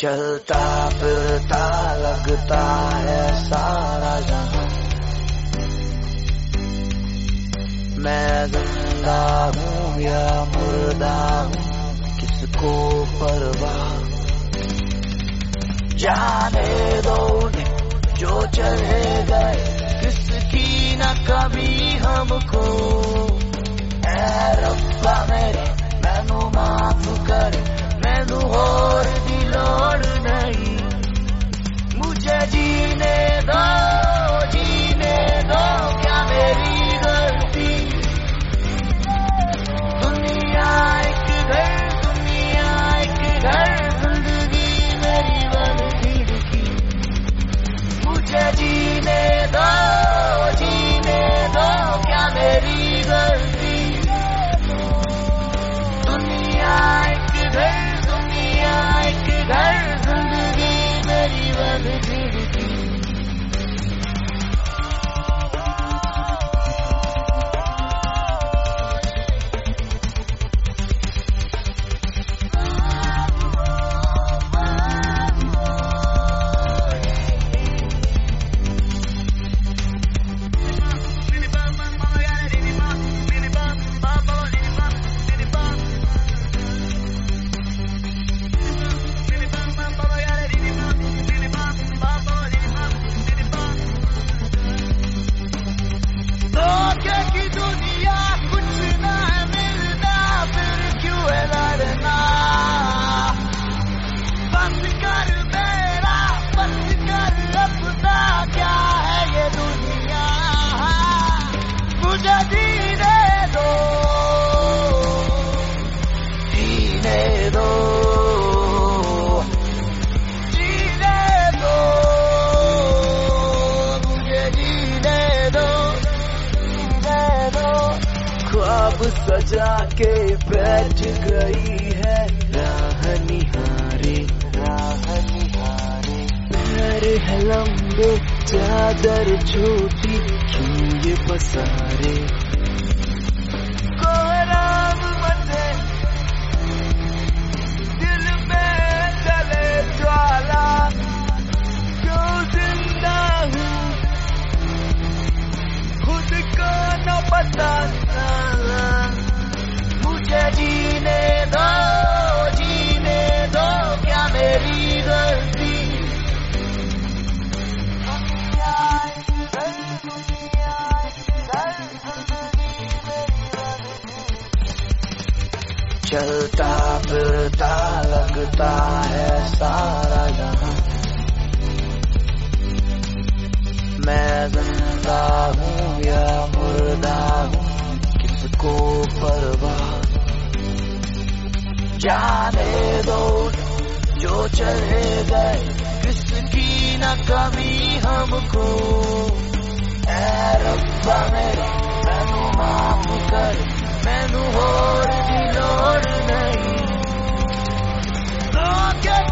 चलता फिरता लगता है सारा जहां, मैं जिंदा हूँ या मुर्दा हूँ किसको परवाह, जाने दो जो चले गए किसकी न कमी हमको, ऐ रब्बा मेरे मैनू माफ कर, मैनू होर दी लोड़ नहीं, मुझे जीने दो क्या मेरी गलती, दुनिया एक घर जिंदगी मेरी बन खिड़की, मुझे जीने दो क्या मेरी गलती, दुनिया एक घर जिंदगी मेरी बन खिड़की। ख्वाब सजा के बैठ गई है राह निहारे, पैर है लंबे चादर छोटी क्यों ये पसारे, कोहराम मचे दिल में जले ज्वाला, क्यों जिंदा हूँ खुद को न पता, मुझे जीने दो क्या मेरी गलती, चलता फिरता लगता है सारा जहां, मैं जिंदा हूँ या मुर्दा हूँ किसको परवाह, जाने दो जो चले गए किसकी न कमी हमको, ऐ रब्बा मेरे मैनू माफ कर, मैनू होर दी लोड़ नहीं,